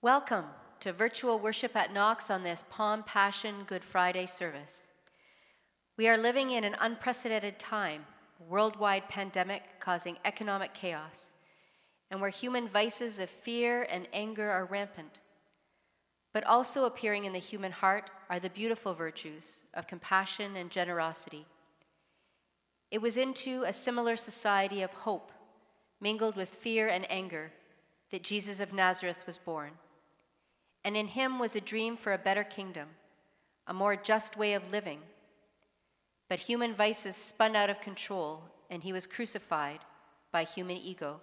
Welcome to virtual worship at Knox on this Palm Passion Good Friday service. We are living in an unprecedented time, a worldwide pandemic causing economic chaos, and where human vices of fear and anger are rampant. But also appearing in the human heart are the beautiful virtues of compassion and generosity. It was into a similar society of hope, mingled with fear and anger, that Jesus of Nazareth was born. And in him was a dream for a better kingdom, a more just way of living. But human vices spun out of control, and he was crucified by human ego.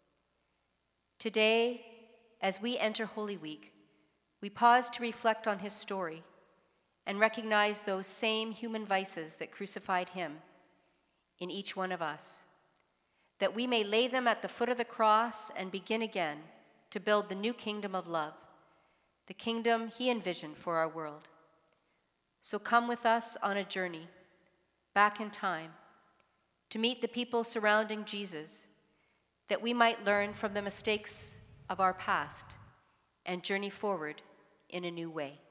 Today, as we enter Holy Week, we pause to reflect on his story and recognize those same human vices that crucified him in each one of us, that we may lay them at the foot of the cross and begin again to build the new kingdom of love, the kingdom he envisioned for our world. So come with us on a journey back in time to meet the people surrounding Jesus, that we might learn from the mistakes of our past and journey forward in a new way.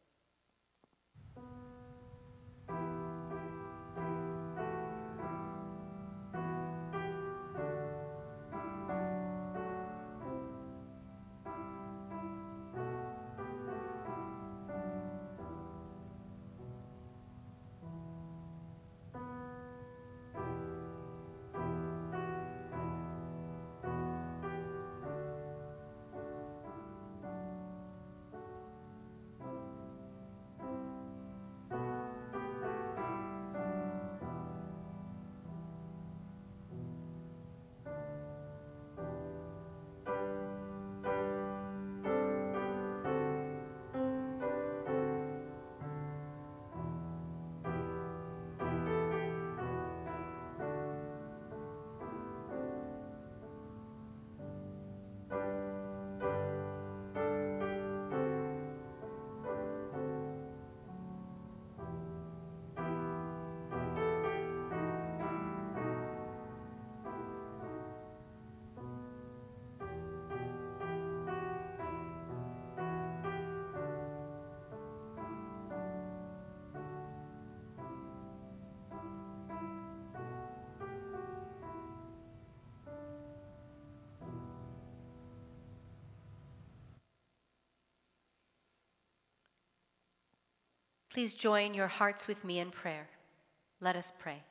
Please join your hearts with me in prayer. Let us pray.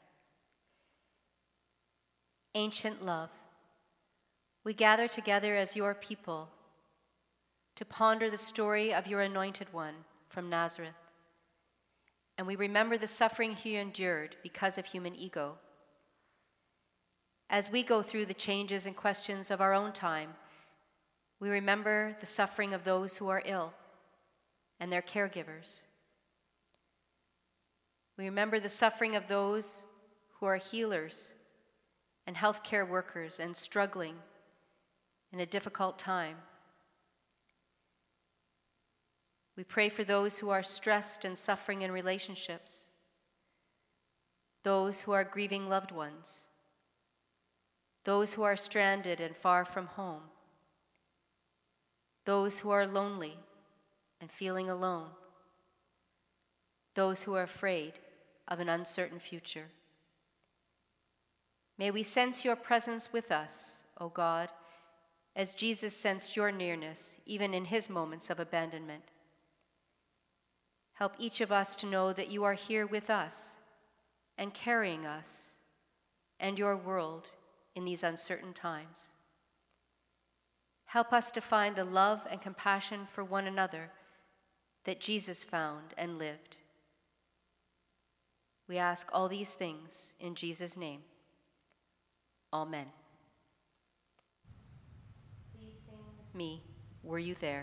Ancient love, we gather together as your people to ponder the story of your anointed one from Nazareth. And we remember the suffering he endured because of human ego. As we go through the changes and questions of our own time, we remember the suffering of those who are ill and their caregivers. We remember the suffering of those who are healers and healthcare workers and struggling in a difficult time. We pray for those who are stressed and suffering in relationships, those who are grieving loved ones, those who are stranded and far from home, those who are lonely and feeling alone, those who are afraid of an uncertain future. May we sense your presence with us, O God, as Jesus sensed your nearness, even in his moments of abandonment. Help each of us to know that you are here with us and carrying us and your world in these uncertain times. Help us to find the love and compassion for one another that Jesus found and lived. We ask all these things in Jesus' name. Amen. Please sing with me, Were You There?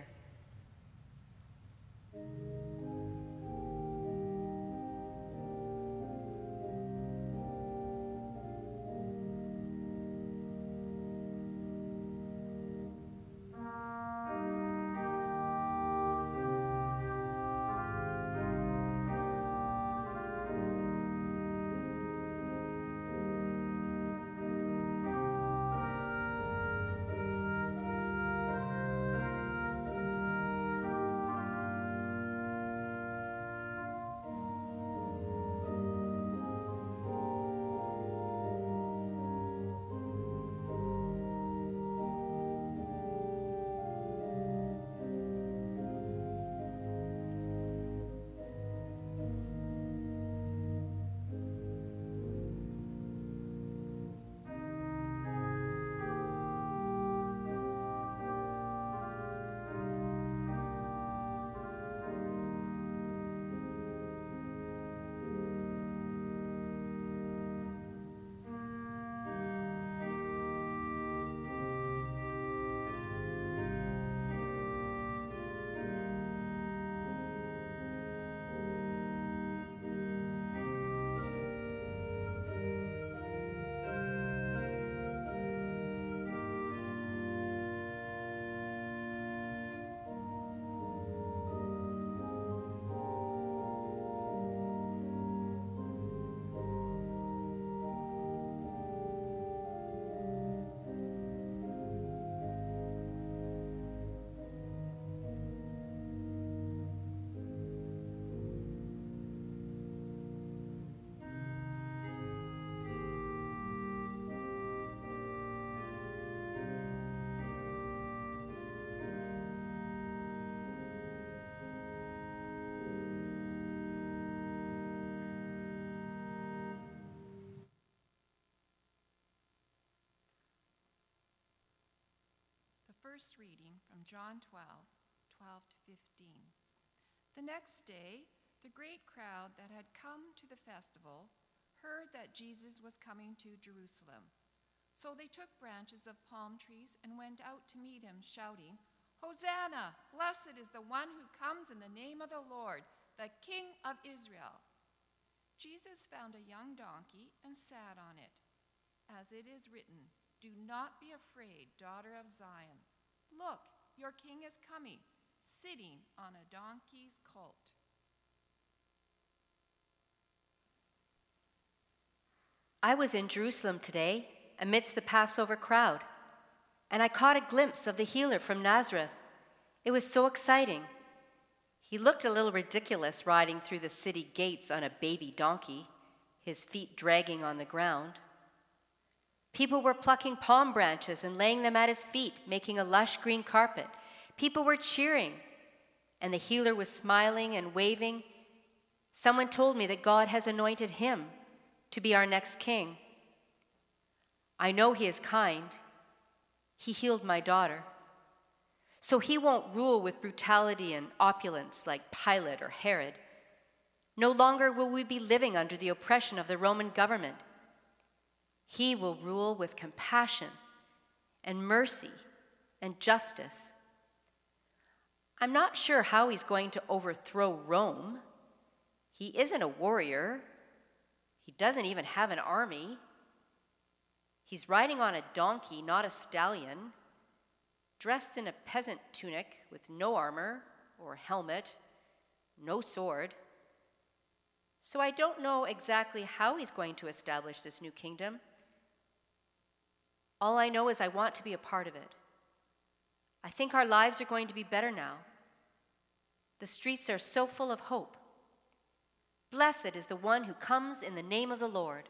first reading from John 12:12 to 15. The next day, the great crowd that had come to the festival heard that Jesus was coming to Jerusalem. So they took branches of palm trees and went out to meet him, shouting, "Hosanna! Blessed is the one who comes in the name of the Lord, the King of Israel." Jesus found a young donkey and sat on it. As it is written, "Do not be afraid, daughter of Zion. Look, your king is coming, sitting on a donkey's colt." I was in Jerusalem today amidst the Passover crowd, and I caught a glimpse of the healer from Nazareth. It was so exciting. He looked a little ridiculous riding through the city gates on a baby donkey, his feet dragging on the ground. People were plucking palm branches and laying them at his feet, making a lush green carpet. People were cheering, and the healer was smiling and waving. Someone told me that God has anointed him to be our next king. I know he is kind. He healed my daughter. So he won't rule with brutality and opulence like Pilate or Herod. No longer will we be living under the oppression of the Roman government. He will rule with compassion and mercy and justice. I'm not sure how he's going to overthrow Rome. He isn't a warrior. He doesn't even have an army. He's riding on a donkey, not a stallion, dressed in a peasant tunic with no armor or helmet, no sword. So I don't know exactly how he's going to establish this new kingdom. All I know is I want to be a part of it. I think our lives are going to be better now. The streets are so full of hope. Blessed is the one who comes in the name of the Lord.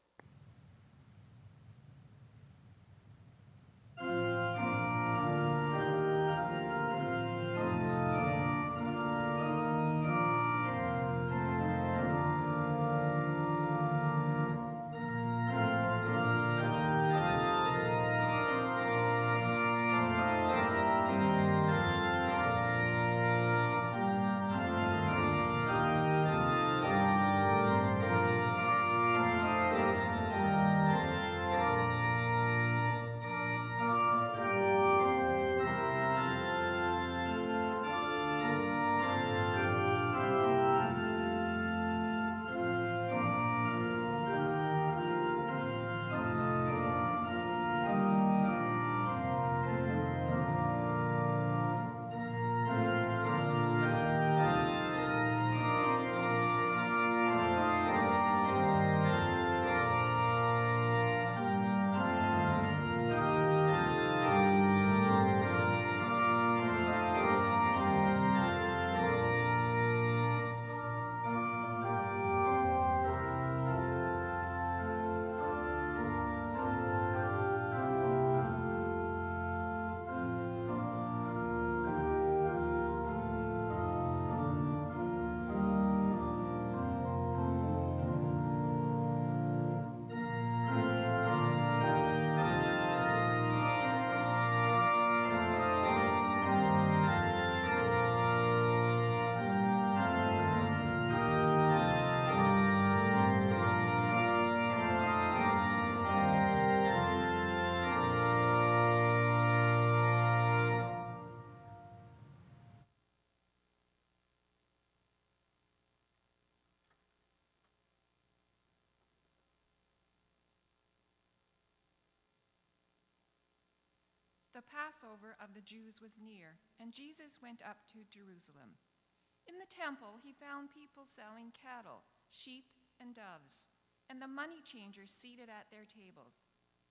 The Passover of the Jews was near, and Jesus went up to Jerusalem. In the temple, he found people selling cattle, sheep, and doves, and the money changers seated at their tables.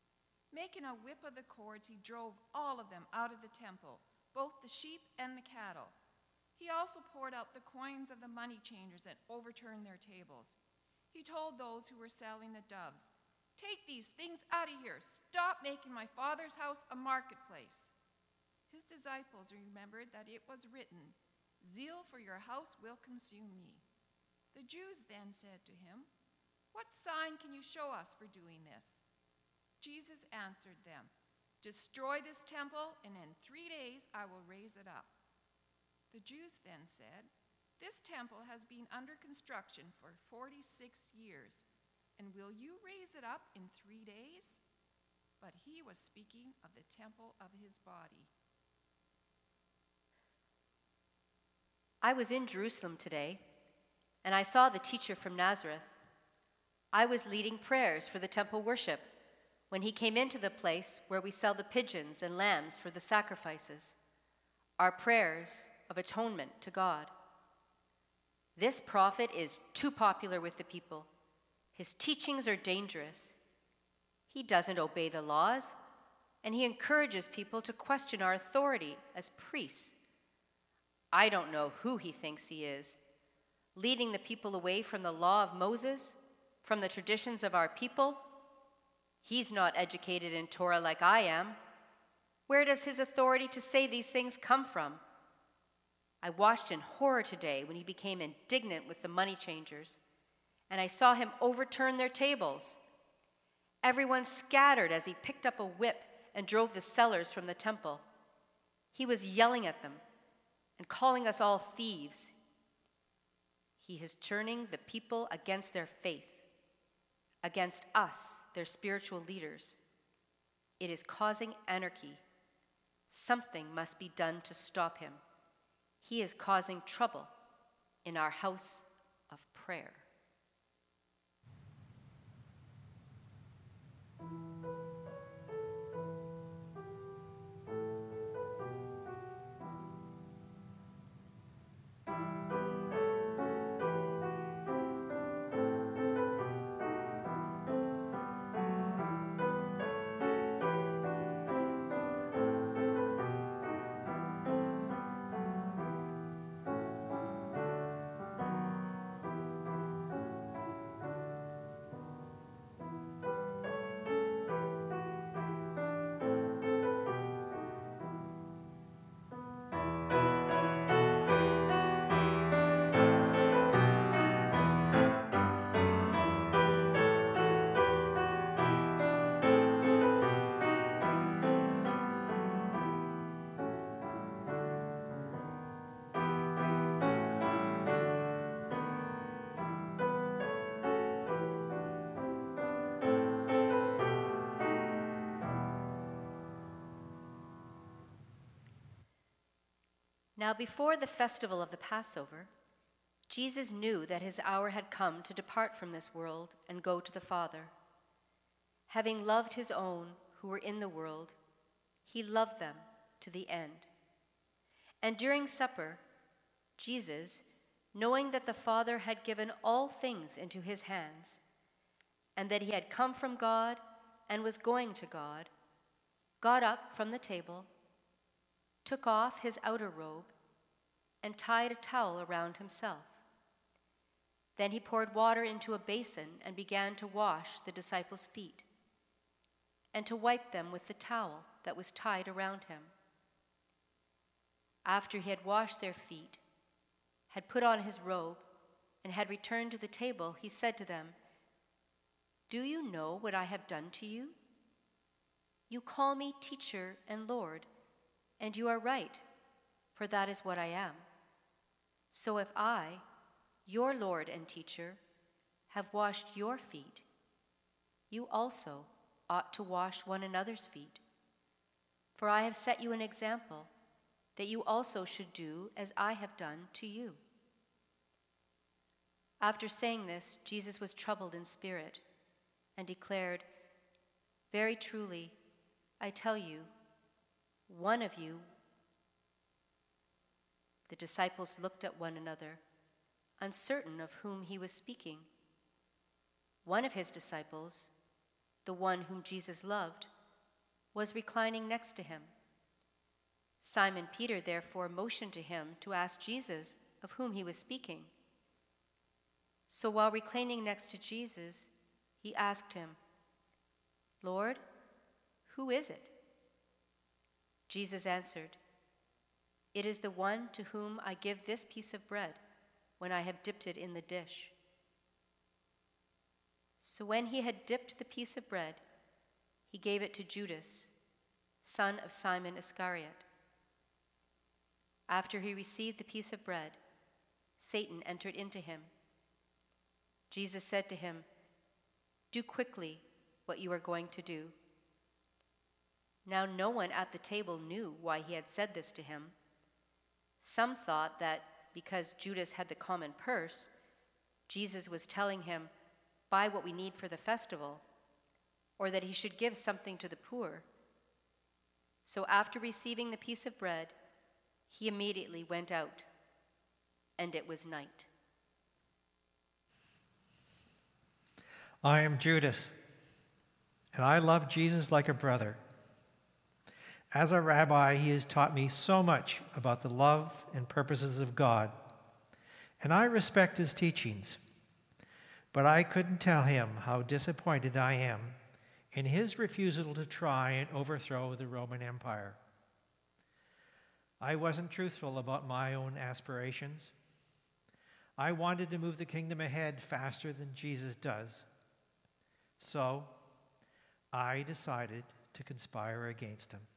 Making a whip of the cords, he drove all of them out of the temple, both the sheep and the cattle. He also poured out the coins of the money changers and overturned their tables. He told those who were selling the doves, "Take these things out of here. Stop making my Father's house a marketplace." His disciples remembered that it was written, "Zeal for your house will consume me." The Jews then said to him, "What sign can you show us for doing this?" Jesus answered them, Destroy this temple, and in 3 days I will raise it up." The Jews then said, "This temple has been under construction for 46 years, and will you raise it up in 3 days?" But he was speaking of the temple of his body. I was in Jerusalem today, and I saw the teacher from Nazareth. I was leading prayers for the temple worship when he came into the place where we sell the pigeons and lambs for the sacrifices, our prayers of atonement to God. This prophet is too popular with the people. His teachings are dangerous. He doesn't obey the laws, and he encourages people to question our authority as priests. I don't know who he thinks he is, leading the people away from the law of Moses, from the traditions of our people. He's not educated in Torah like I am. Where does his authority to say these things come from? I watched in horror today when he became indignant with the money changers, and I saw him overturn their tables. Everyone scattered as he picked up a whip and drove the sellers from the temple. He was yelling at them and calling us all thieves. He is turning the people against their faith, against us, their spiritual leaders. It is causing anarchy. Something must be done to stop him. He is causing trouble in our house of prayer. Now, before the festival of the Passover, Jesus knew that his hour had come to depart from this world and go to the Father. Having loved his own who were in the world, he loved them to the end. And during supper, Jesus, knowing that the Father had given all things into his hands, and that he had come from God and was going to God, got up from the table, took off his outer robe, and tied a towel around himself. Then he poured water into a basin and began to wash the disciples' feet, and to wipe them with the towel that was tied around him. After he had washed their feet, had put on his robe, and had returned to the table, he said to them, "Do you know what I have done to you? You call me teacher and Lord, and you are right, for that is what I am. So if I, your Lord and teacher, have washed your feet, you also ought to wash one another's feet. For I have set you an example, that you also should do as I have done to you." After saying this, Jesus was troubled in spirit and declared, "Very truly, I tell you, one of you." The disciples looked at one another, uncertain of whom he was speaking. One of his disciples, the one whom Jesus loved, was reclining next to him. Simon Peter therefore motioned to him to ask Jesus of whom he was speaking. So while reclining next to Jesus, he asked him, "Lord, who is it?" Jesus answered, "It is the one to whom I give this piece of bread when I have dipped it in the dish." So when he had dipped the piece of bread, he gave it to Judas, son of Simon Iscariot. After he received the piece of bread, Satan entered into him. Jesus said to him, "Do quickly what you are going to do." Now no one at the table knew why he had said this to him. Some thought that because Judas had the common purse, Jesus was telling him, "Buy what we need for the festival," or that he should give something to the poor. So after receiving the piece of bread, he immediately went out, and it was night. I am Judas, and I love Jesus like a brother. As a rabbi, he has taught me so much about the love and purposes of God, and I respect his teachings. But I couldn't tell him how disappointed I am in his refusal to try and overthrow the Roman Empire. I wasn't truthful about my own aspirations. I wanted to move the kingdom ahead faster than Jesus does. So I decided to conspire against him.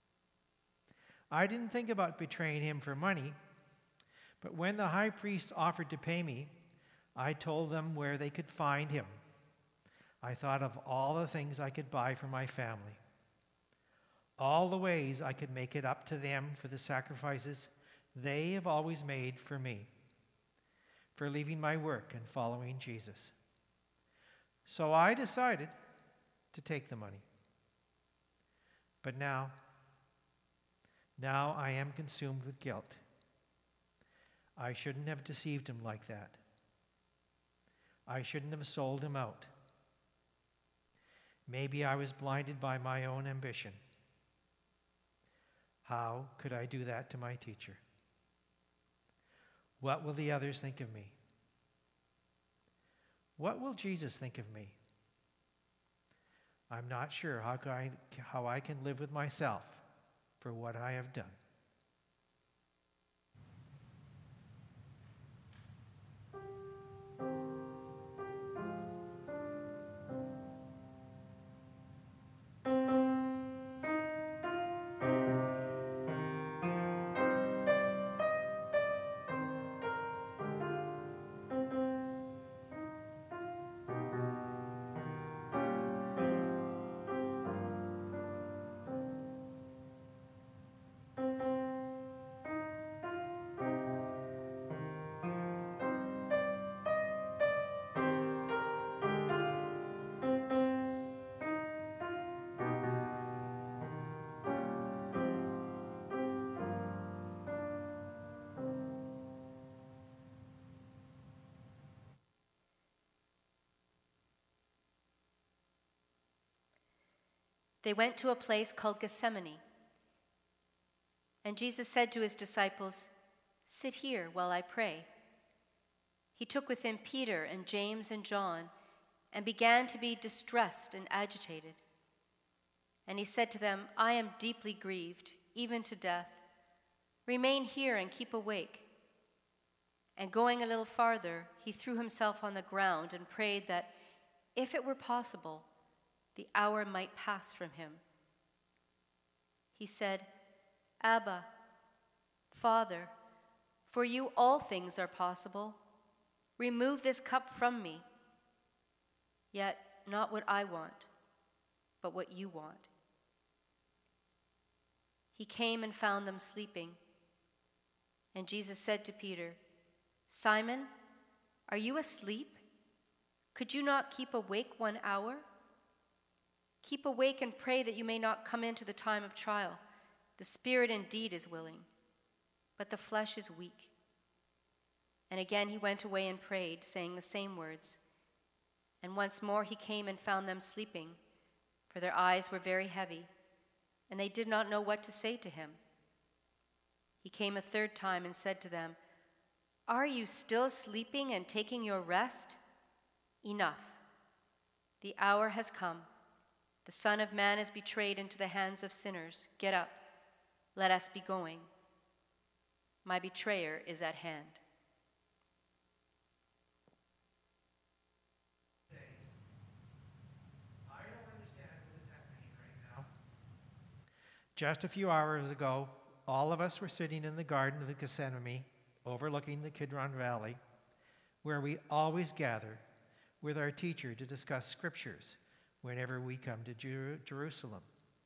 I didn't think about betraying him for money, but when the high priest offered to pay me, I told them where they could find him. I thought of all the things I could buy for my family, all the ways I could make it up to them for the sacrifices they have always made for me, for leaving my work and following Jesus. So I decided to take the money. But now I am consumed with guilt. I shouldn't have deceived him like that. I shouldn't have sold him out. Maybe I was blinded by my own ambition. How could I do that to my teacher? What will the others think of me? What will Jesus think of me? I'm not sure how I can live with myself for what I have done. They went to a place called Gethsemane, and Jesus said to his disciples, "Sit here while I pray." He took with him Peter and James and John and began to be distressed and agitated. And he said to them, "I am deeply grieved, even to death. Remain here and keep awake." And going a little farther, he threw himself on the ground and prayed that, if it were possible, the hour might pass from him. He said, "Abba, Father, for you all things are possible. Remove this cup from me. Yet not what I want, but what you want." He came and found them sleeping. And Jesus said to Peter, "Simon, are you asleep? Could you not keep awake 1 hour? Keep awake and pray that you may not come into the time of trial. The spirit indeed is willing, but the flesh is weak." And again he went away and prayed, saying the same words. And once more he came and found them sleeping, for their eyes were very heavy, and they did not know what to say to him. He came a third time and said to them, "Are you still sleeping and taking your rest? Enough. The hour has come. The Son of Man is betrayed into the hands of sinners. Get up. Let us be going. My betrayer is at hand." I don't understand what is happening right now. Just a few hours ago, all of us were sitting in the Garden of Gethsemane, overlooking the Kidron Valley, where we always gather with our teacher to discuss scriptures whenever we come to Jerusalem.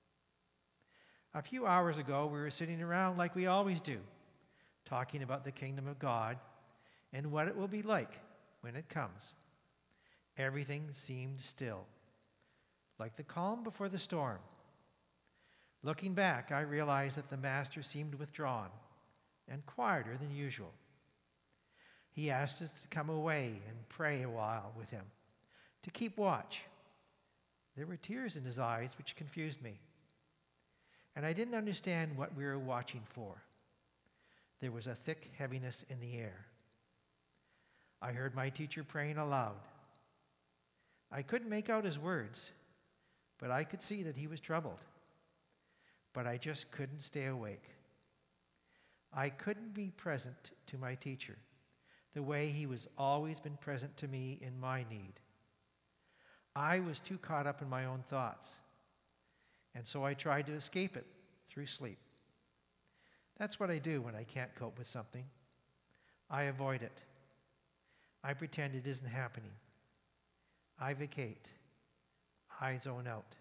A few hours ago, we were sitting around like we always do, talking about the kingdom of God and what it will be like when it comes. Everything seemed still, like the calm before the storm. Looking back, I realized that the Master seemed withdrawn and quieter than usual. He asked us to come away and pray a while with him, to keep watch. There were tears in his eyes, which confused me, and I didn't understand what we were watching for. There was a thick heaviness in the air. I heard my teacher praying aloud. I couldn't make out his words, but I could see that he was troubled. But I just couldn't stay awake. I couldn't be present to my teacher the way he was always been present to me in my need. I was too caught up in my own thoughts, and so I tried to escape it through sleep. That's what I do when I can't cope with something. I avoid it. I pretend it isn't happening. I vacate. I zone out.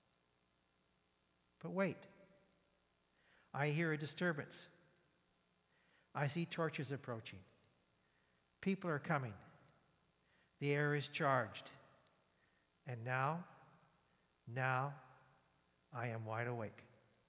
But wait. I hear a disturbance. I see torches approaching. People are coming. The air is charged. And now I am wide awake.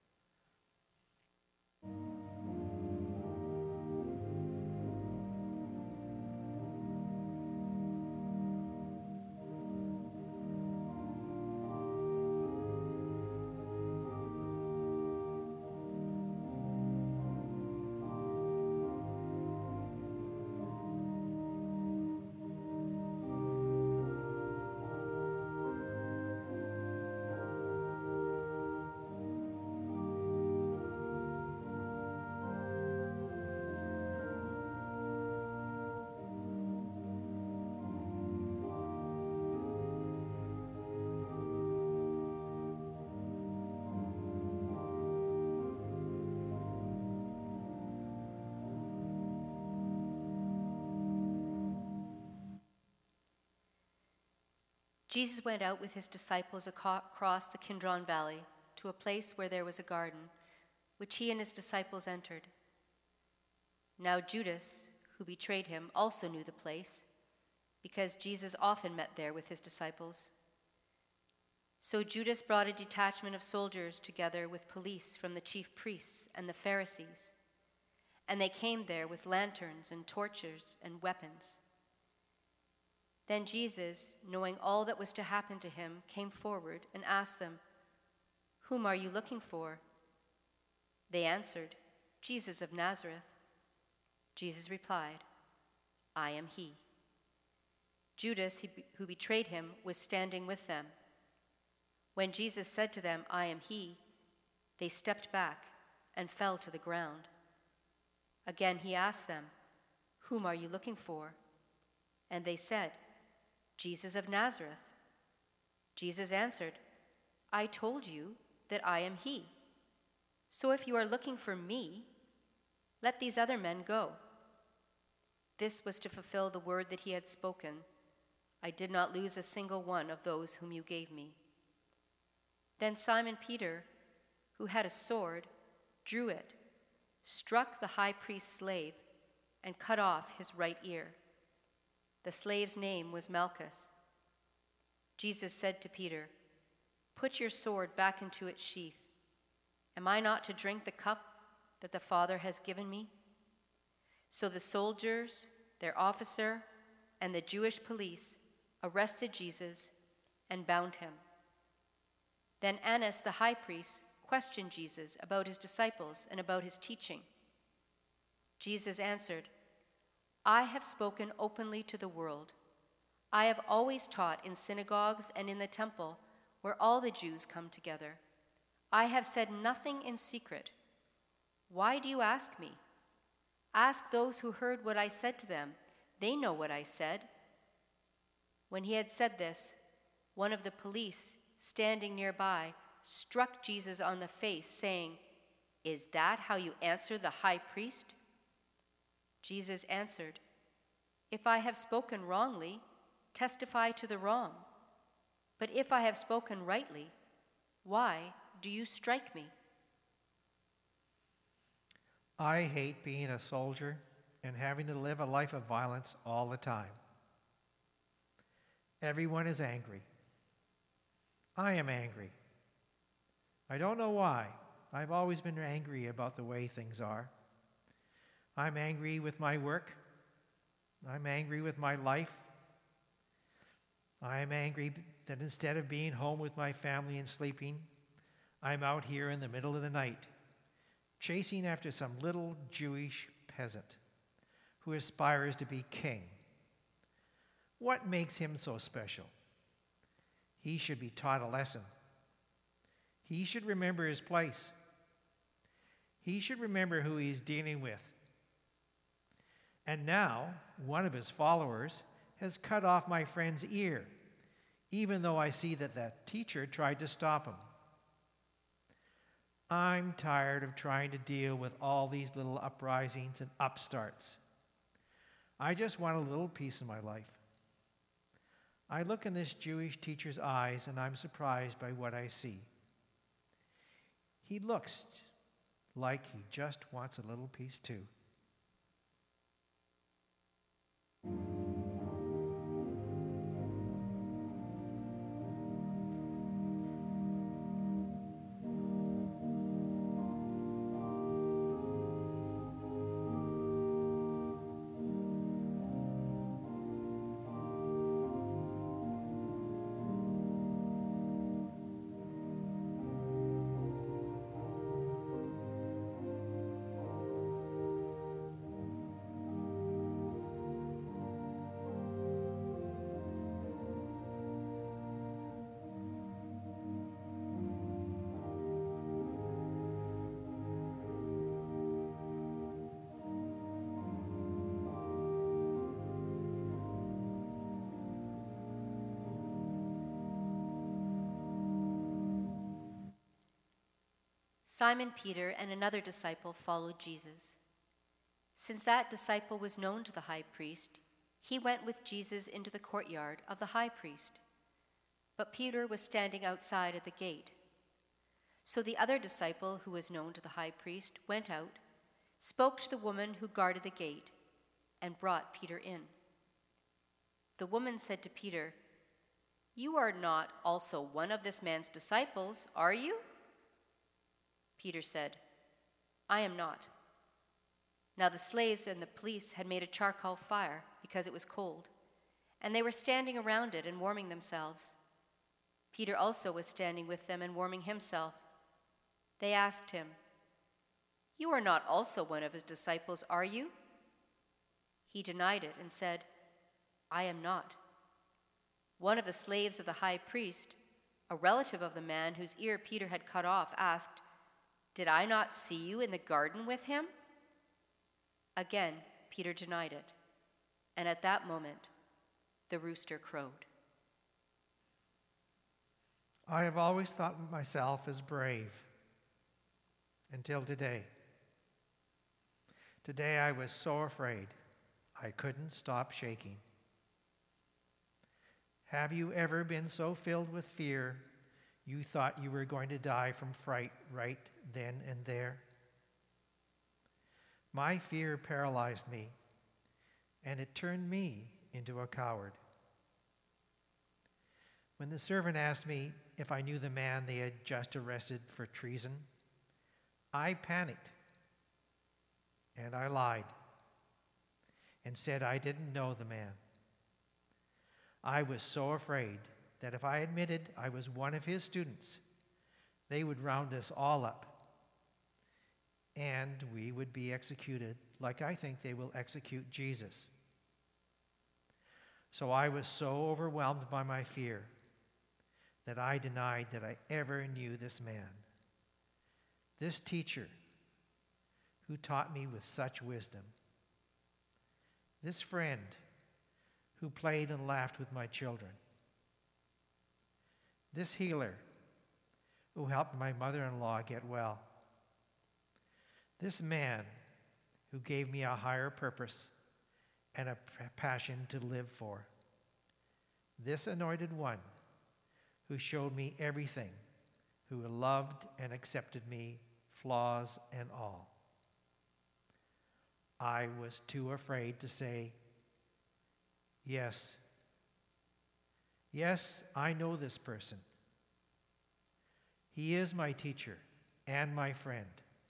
Jesus went out with his disciples across the Kidron Valley to a place where there was a garden, which he and his disciples entered. Now Judas, who betrayed him, also knew the place, because Jesus often met there with his disciples. So Judas brought a detachment of soldiers together with police from the chief priests and the Pharisees, and they came there with lanterns and torches and weapons. Then Jesus, knowing all that was to happen to him, came forward and asked them, "Whom are you looking for?" They answered, "Jesus of Nazareth." Jesus replied, "I am he." Judas, who betrayed him, was standing with them. When Jesus said to them, "I am he," they stepped back and fell to the ground. Again he asked them, "Whom are you looking for?" And they said, "Jesus of Nazareth." Jesus answered, "I told you that I am he. So if you are looking for me, let these other men go." This was to fulfill the word that he had spoken, "I did not lose a single one of those whom you gave me." Then Simon Peter, who had a sword, drew it, struck the high priest's slave, and cut off his right ear. The slave's name was Malchus. Jesus said to Peter, "Put your sword back into its sheath. Am I not to drink the cup that the Father has given me?" So the soldiers, their officer, and the Jewish police arrested Jesus and bound him. Then Annas the high priest questioned Jesus about his disciples and about his teaching. Jesus answered, "I have spoken openly to the world. I have always taught in synagogues and in the temple where all the Jews come together. I have said nothing in secret. Why do you ask me? Ask those who heard what I said to them. They know what I said." When he had said this, one of the police standing nearby struck Jesus on the face, saying, "Is that how you answer the high priest?" Jesus answered, "If I have spoken wrongly, testify to the wrong. But if I have spoken rightly, why do you strike me?" I hate being a soldier and having to live a life of violence all the time. Everyone is angry. I am angry. I don't know why. I've always been angry about the way things are. I'm angry with my work. I'm angry with my life. I am angry that instead of being home with my family and sleeping, I'm out here in the middle of the night, chasing after some little Jewish peasant who aspires to be king. What makes him so special? He should be taught a lesson. He should remember his place. He should remember who he's dealing with. And now, one of his followers has cut off my friend's ear, even though I see that that teacher tried to stop him. I'm tired of trying to deal with all these little uprisings and upstarts. I just want a little peace in my life. I look in this Jewish teacher's eyes and I'm surprised by what I see. He looks like he just wants a little peace too. Simon Peter and another disciple followed Jesus. Since that disciple was known to the high priest, he went with Jesus into the courtyard of the high priest. But Peter was standing outside at the gate. So the other disciple, who was known to the high priest, went out, spoke to the woman who guarded the gate, and brought Peter in. The woman said to Peter, "You are not also one of this man's disciples, are you?" Peter said, "I am not." Now the slaves and the police had made a charcoal fire because it was cold, and they were standing around it and warming themselves. Peter also was standing with them and warming himself. They asked him, "You are not also one of his disciples, are you?" He denied it and said, "I am not." One of the slaves of the high priest, a relative of the man whose ear Peter had cut off, asked, "Did I not see you in the garden with him?" Again, Peter denied it, and at that moment, the rooster crowed. I have always thought of myself as brave, until today. Today I was so afraid I couldn't stop shaking. Have you ever been so filled with fear you thought you were going to die from fright right then and there? My fear paralyzed me, and it turned me into a coward. When the servant asked me if I knew the man they had just arrested for treason, I panicked, and I lied, and said I didn't know the man. I was so afraid that if I admitted I was one of his students, they would round us all up, and we would be executed like I think they will execute Jesus. So I was so overwhelmed by my fear that I denied that I ever knew this man, this teacher who taught me with such wisdom, this friend who played and laughed with my children, this healer who helped my mother-in-law get well. This man who gave me a higher purpose and a passion to live for. This anointed one who showed me everything, who loved and accepted me, flaws and all. I was too afraid to say, yes, I know this person. He is my teacher and my friend.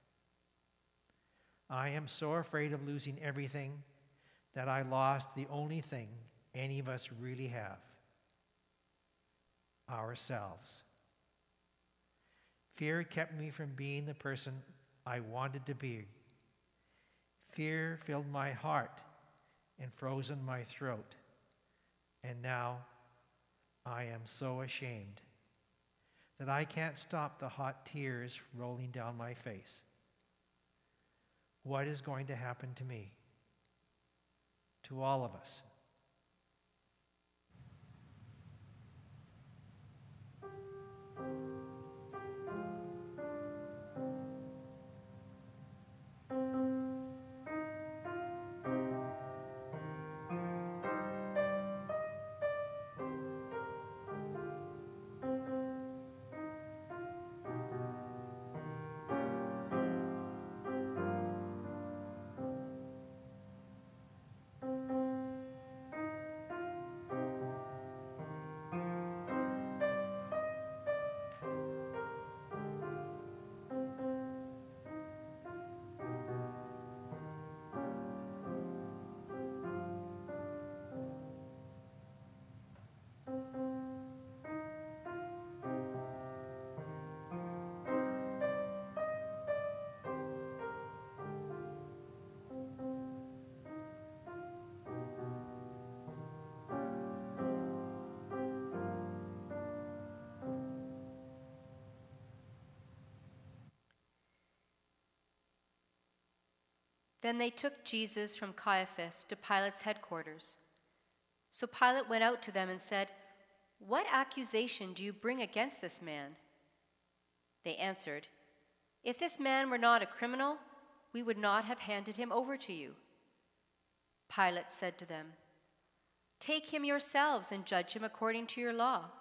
I am so afraid of losing everything that I lost the only thing any of us really have, ourselves. Fear kept me from being the person I wanted to be. Fear filled my heart and frozen my throat. And now I am so ashamed that I can't stop the hot tears rolling down my face. What is going to happen to me? To all of us. Then they took Jesus from Caiaphas to Pilate's headquarters. So Pilate went out to them and said, "What accusation do you bring against this man?" They answered, "If this man were not a criminal, we would not have handed him over to you." Pilate said to them, "Take him yourselves and judge him according to your law."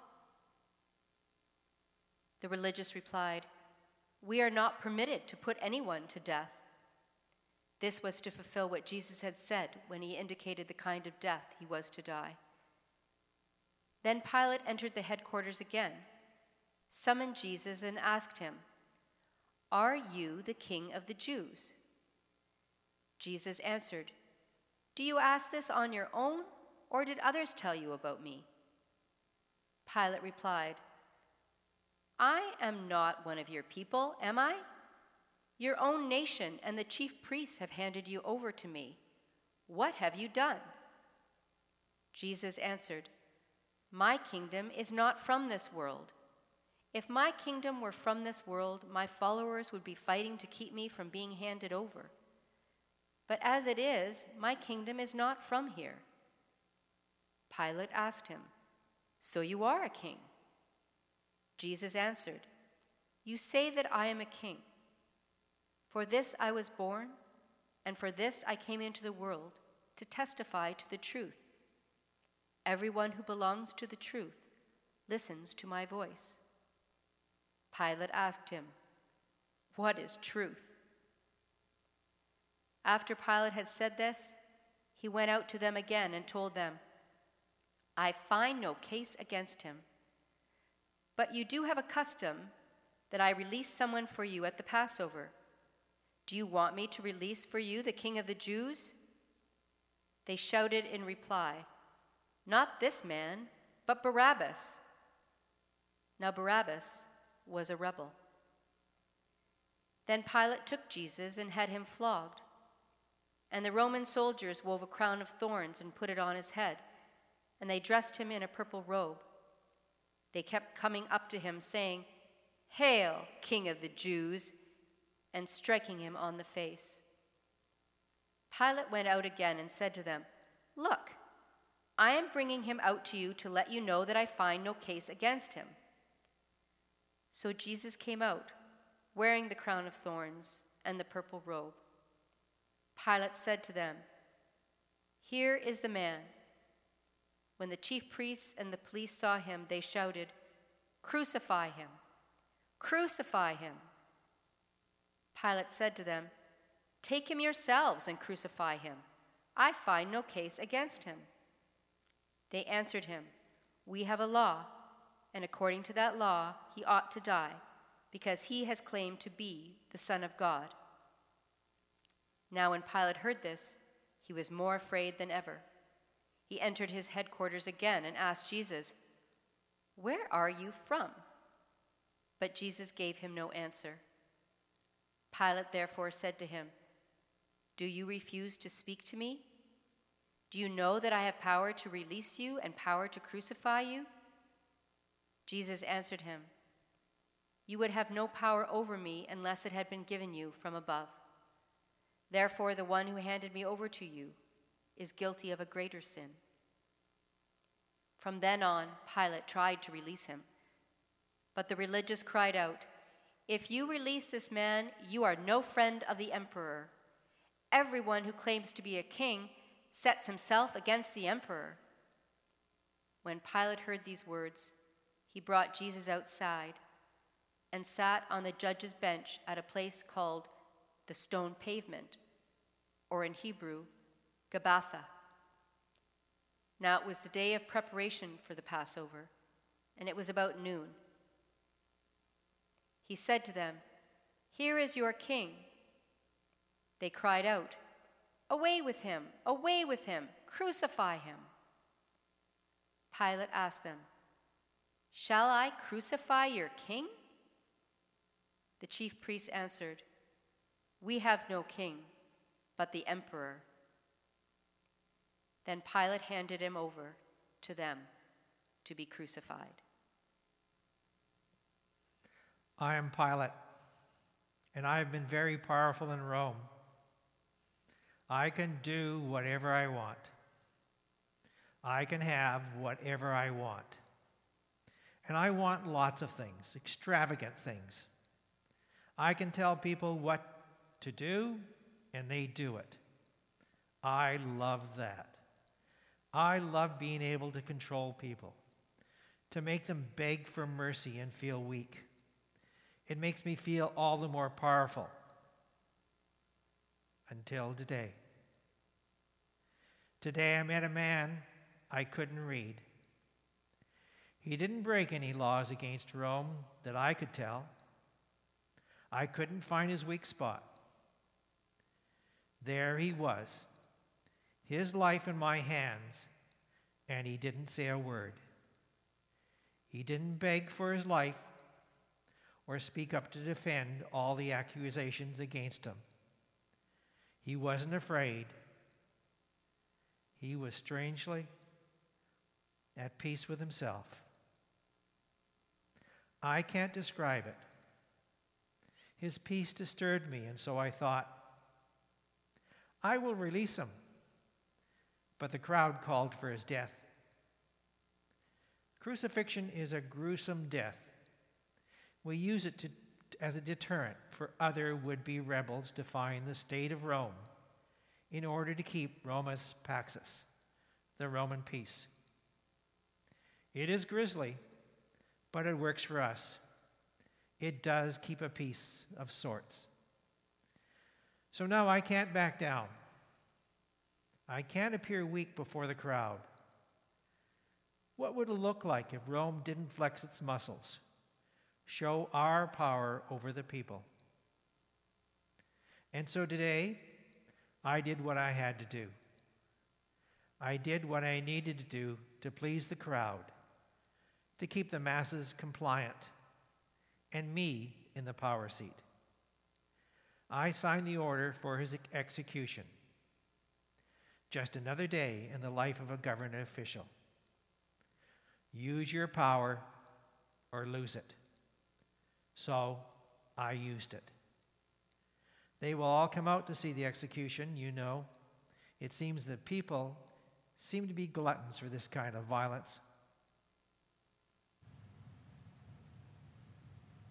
The religious replied, "We are not permitted to put anyone to death." This was to fulfill what Jesus had said when he indicated the kind of death he was to die. Then Pilate entered the headquarters again, summoned Jesus, and asked him, "Are you the king of the Jews?" Jesus answered, "Do you ask this on your own, or did others tell you about me?" Pilate replied, "I am not one of your people, am I? Your own nation and the chief priests have handed you over to me. What have you done?" Jesus answered, "My kingdom is not from this world. If my kingdom were from this world, my followers would be fighting to keep me from being handed over. But as it is, my kingdom is not from here." Pilate asked him, "So you are a king?" Jesus answered, "You say that I am a king. For this I was born, and for this I came into the world, to testify to the truth. Everyone who belongs to the truth listens to my voice." Pilate asked him, "What is truth?" After Pilate had said this, he went out to them again and told them, "I find no case against him. But you do have a custom that I release someone for you at the Passover. Do you want me to release for you the King of the Jews?" They shouted in reply, "Not this man, but Barabbas." Now Barabbas was a rebel. Then Pilate took Jesus and had him flogged. And the Roman soldiers wove a crown of thorns and put it on his head, and they dressed him in a purple robe. They kept coming up to him, saying, "Hail, King of the Jews!" and striking him on the face. Pilate went out again and said to them, "Look, I am bringing him out to you to let you know that I find no case against him." So Jesus came out, wearing the crown of thorns and the purple robe. Pilate said to them, "Here is the man." When the chief priests and the police saw him, they shouted, "Crucify him! Crucify him!" Pilate said to them, "Take him yourselves and crucify him. I find no case against him." They answered him, "We have a law, and according to that law he ought to die, because he has claimed to be the Son of God." Now when Pilate heard this, he was more afraid than ever. He entered his headquarters again and asked Jesus, "Where are you from?" But Jesus gave him no answer. Pilate therefore said to him, "Do you refuse to speak to me? Do you know that I have power to release you and power to crucify you?" Jesus answered him, "You would have no power over me unless it had been given you from above. Therefore, the one who handed me over to you is guilty of a greater sin." From then on, Pilate tried to release him. But the religious cried out, "If you release this man, you are no friend of the emperor. Everyone who claims to be a king sets himself against the emperor." When Pilate heard these words, he brought Jesus outside and sat on the judge's bench at a place called the Stone Pavement, or in Hebrew, Gabbatha. Now it was the day of preparation for the Passover, and it was about noon. He said to them, "Here is your king." They cried out, "Away with him! Away with him! Crucify him!" Pilate asked them, "Shall I crucify your king?" The chief priests answered, "We have no king, but the emperor." Then Pilate handed him over to them to be crucified. I am Pilate, and I have been very powerful in Rome. I can do whatever I want. I can have whatever I want. And I want lots of things, extravagant things. I can tell people what to do, and they do it. I love that. I love being able to control people, to make them beg for mercy and feel weak. It makes me feel all the more powerful. Until today. Today I met a man I couldn't read. He didn't break any laws against Rome that I could tell. I couldn't find his weak spot. There he was, his life in my hands, and he didn't say a word. He didn't beg for his life or speak up to defend all the accusations against him. He wasn't afraid. He was strangely at peace with himself. I can't describe it. His peace disturbed me, and so I thought, I will release him. But the crowd called for his death. Crucifixion is a gruesome death. We use it as a deterrent for other would-be rebels defying the state of Rome in order to keep Romus Pax, the Roman peace. It is grisly, but it works for us. It does keep a peace of sorts. So now I can't back down. I can't appear weak before the crowd. What would it look like if Rome didn't flex its muscles, show our power over the people? And so today, I did what I had to do. I did what I needed to do to please the crowd, to keep the masses compliant, and me in the power seat. I signed the order for his execution. Just another day in the life of a government official. Use your power or lose it. So I used it. They will all come out to see the execution, you know. It seems that people seem to be gluttons for this kind of violence.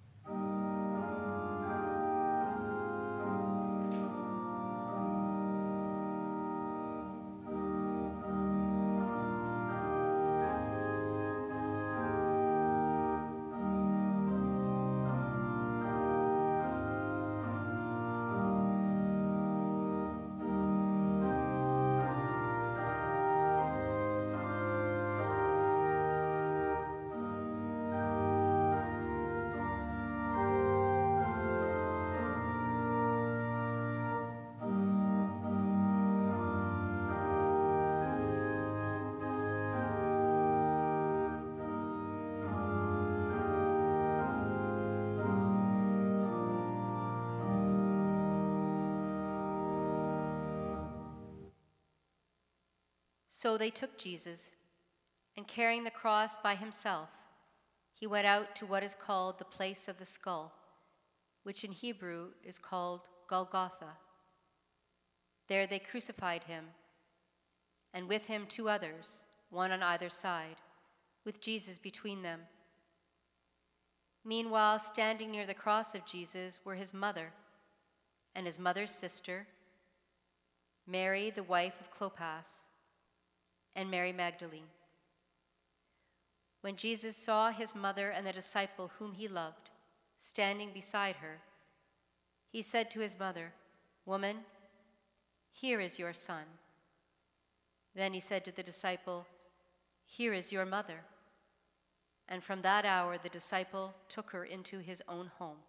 So they took Jesus, and carrying the cross by himself, he went out to what is called the place of the skull, which in Hebrew is called Golgotha. There they crucified him, and with him 2 others, one on either side, with Jesus between them. Meanwhile, standing near the cross of Jesus were his mother and his mother's sister, Mary, the wife of Clopas, and Mary Magdalene. When Jesus saw his mother and the disciple whom he loved standing beside her, he said to his mother, "Woman, here is your son." Then he said to the disciple, "Here is your mother." And from that hour the disciple took her into his own home.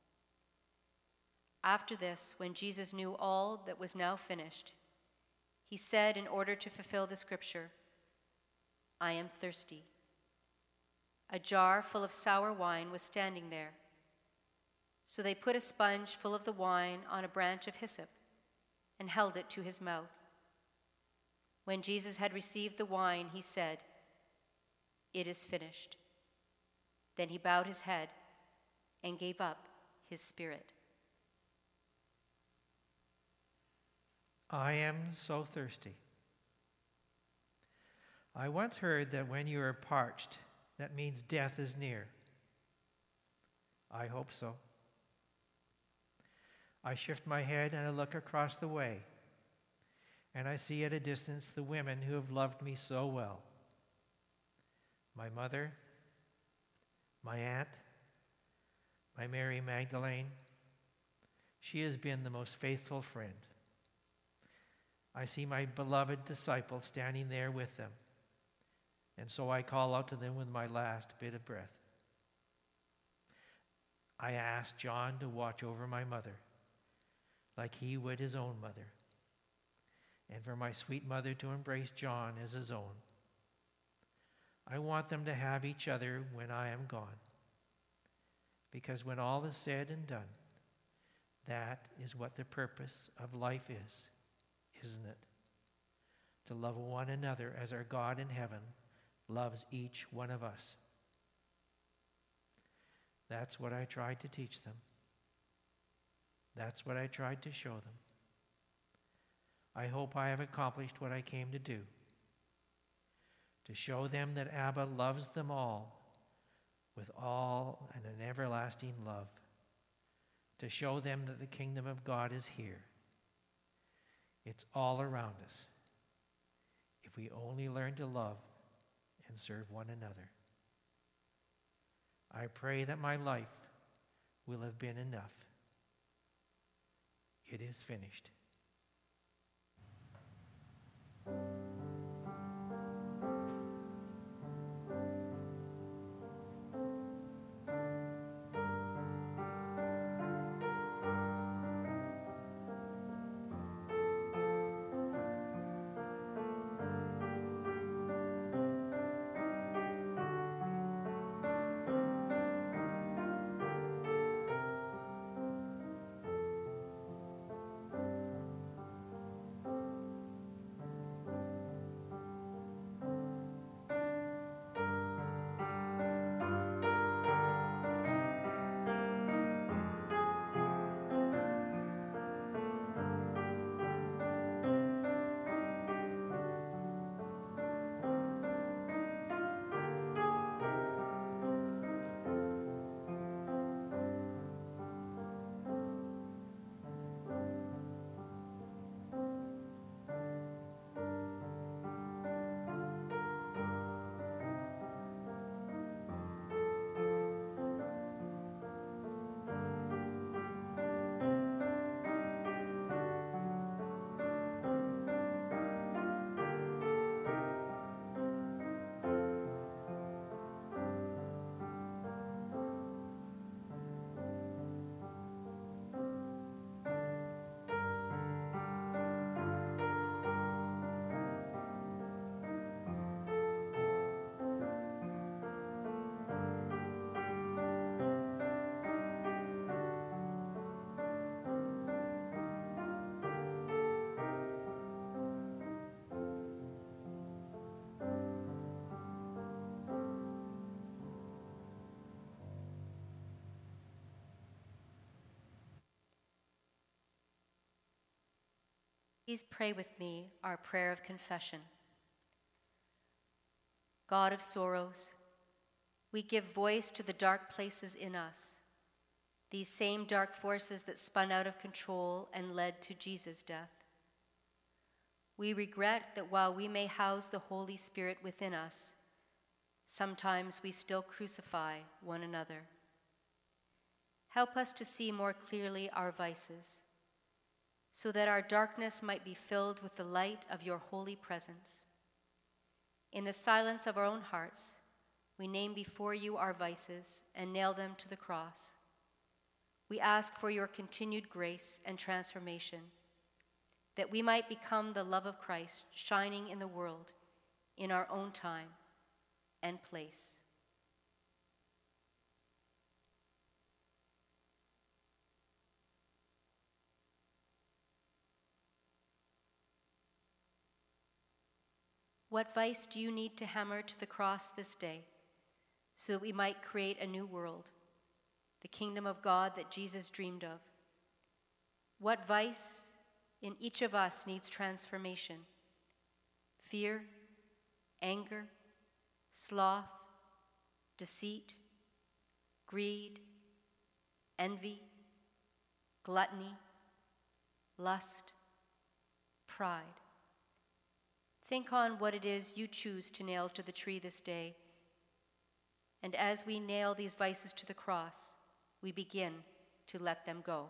After this, when Jesus knew all that was now finished, he said, in order to fulfill the scripture, "I am thirsty." A jar full of sour wine was standing there. So they put a sponge full of the wine on a branch of hyssop and held it to his mouth. When Jesus had received the wine, he said, "It is finished." Then he bowed his head and gave up his spirit. I am so thirsty. I once heard that when you are parched, that means death is near. I hope so. I shift my head and I look across the way, and I see at a distance the women who have loved me so well. My mother, my aunt, my Mary Magdalene. She has been the most faithful friend. I see my beloved disciple standing there with them, and so I call out to them with my last bit of breath. I ask John to watch over my mother, like he would his own mother, and for my sweet mother to embrace John as his own. I want them to have each other when I am gone, because when all is said and done, that is what the purpose of life is, isn't it? To love one another as our God in heaven loves each one of us. That's what I tried to teach them. That's what I tried to show them. I hope I have accomplished what I came to do, to show them that Abba loves them all with all and an everlasting love, to show them that the kingdom of God is here. It's all around us, if we only learn to love and serve one another. I pray that my life will have been enough. It is finished. Please pray with me our prayer of confession. God of sorrows, we give voice to the dark places in us, these same dark forces that spun out of control and led to Jesus' death. We regret that while we may house the Holy Spirit within us, sometimes we still crucify one another. Help us to see more clearly our vices, so that our darkness might be filled with the light of your holy presence. In the silence of our own hearts, we name before you our vices and nail them to the cross. We ask for your continued grace and transformation, that we might become the love of Christ shining in the world in our own time and place. What vice do you need to hammer to the cross this day so that we might create a new world, the kingdom of God that Jesus dreamed of? What vice in each of us needs transformation? Fear, anger, sloth, deceit, greed, envy, gluttony, lust, pride. Think on what it is you choose to nail to the tree this day. And as we nail these vices to the cross, we begin to let them go.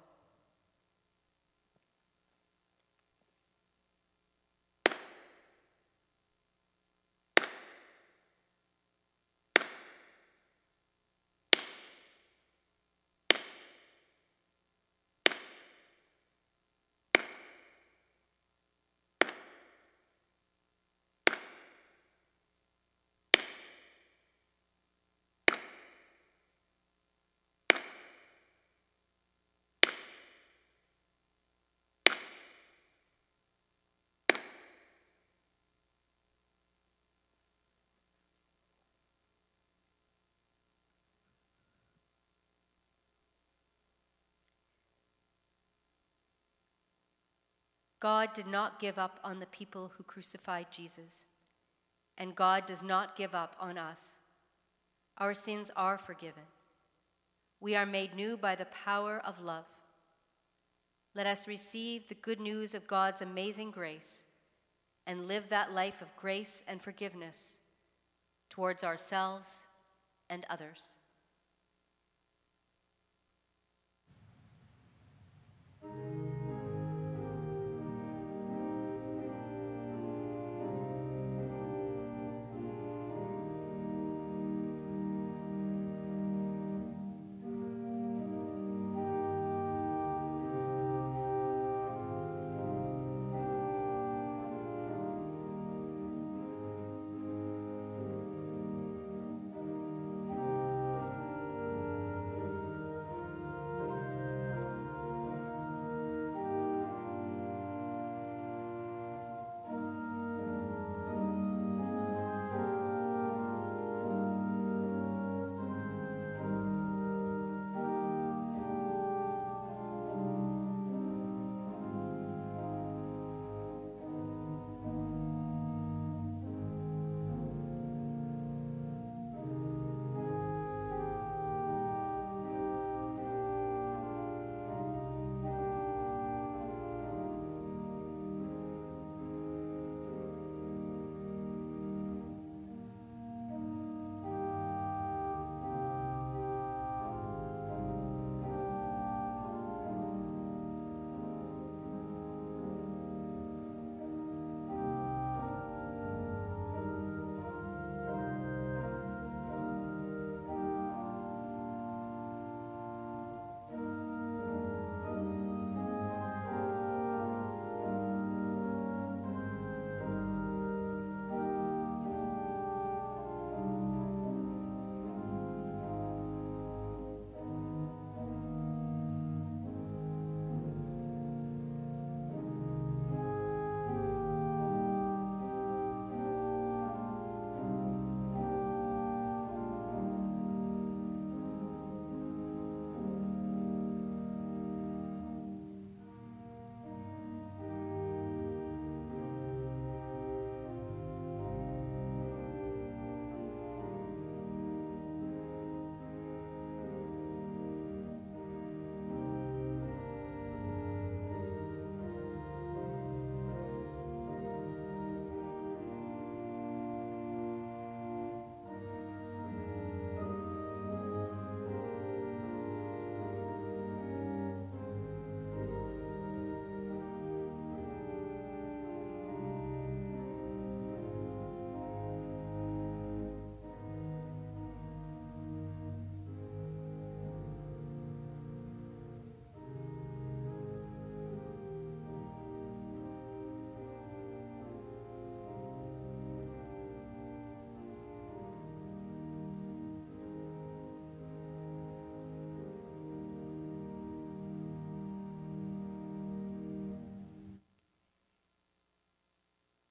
God did not give up on the people who crucified Jesus, and God does not give up on us. Our sins are forgiven. We are made new by the power of love. Let us receive the good news of God's amazing grace and live that life of grace and forgiveness towards ourselves and others.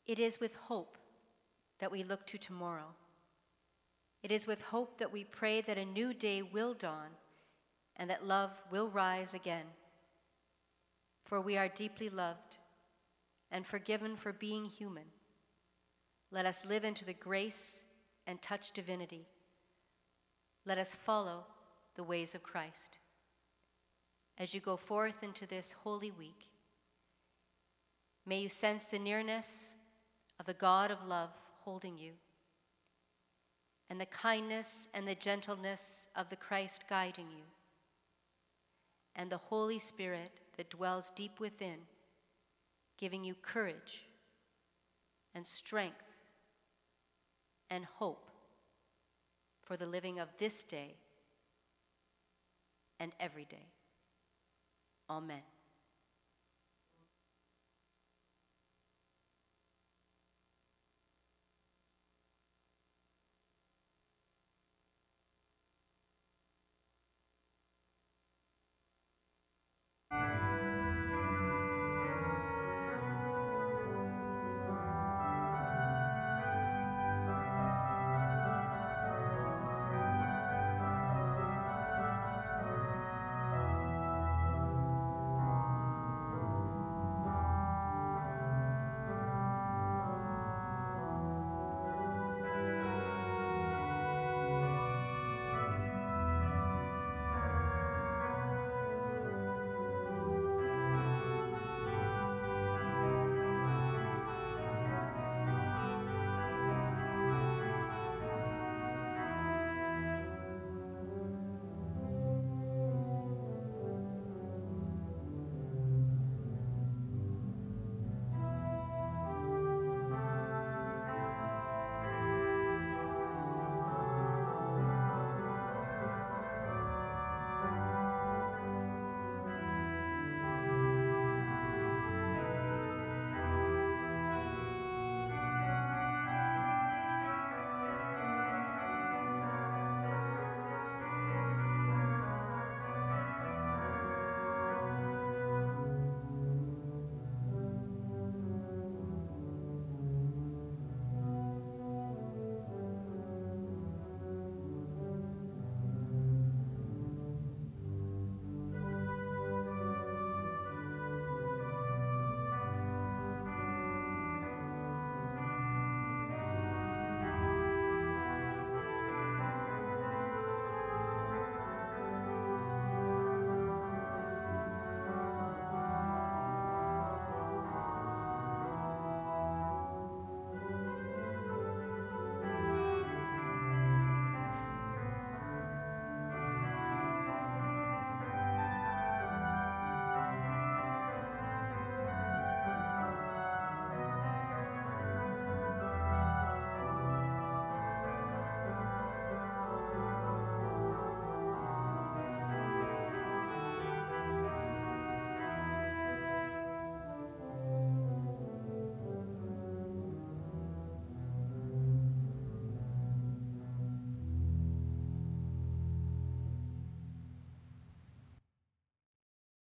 It is with hope that we look to tomorrow. It is with hope that we pray that a new day will dawn and that love will rise again. For we are deeply loved and forgiven for being human. Let us live into the grace and touch divinity. Let us follow the ways of Christ. As you go forth into this holy week, may you sense the nearness of the God of love holding you, and the kindness and the gentleness of the Christ guiding you, and the Holy Spirit that dwells deep within, giving you courage and strength and hope for the living of this day and every day. Amen.